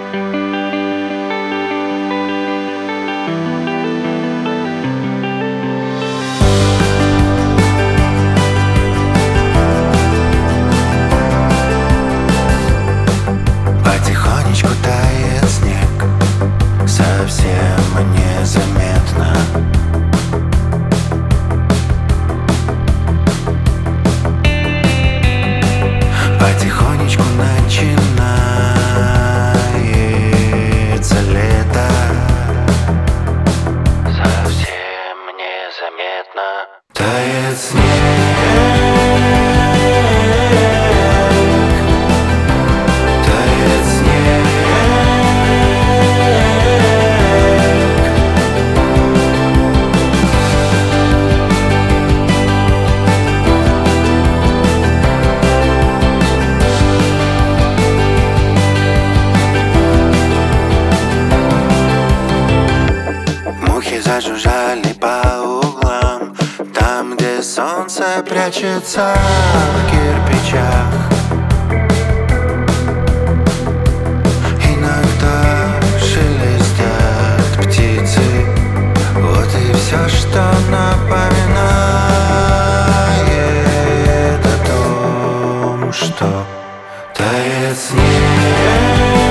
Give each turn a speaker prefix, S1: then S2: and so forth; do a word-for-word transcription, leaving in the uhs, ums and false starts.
S1: Потихонечку тает снег, совсем незаметно. Потихонечку начинается лето, совсем незаметно. Тает снег, тает снег. Мухи зажужжали по углам, там, где солнце прячется в кирпичах. Иногда шелестят птицы, вот и все, что напоминает о том, что тает снег.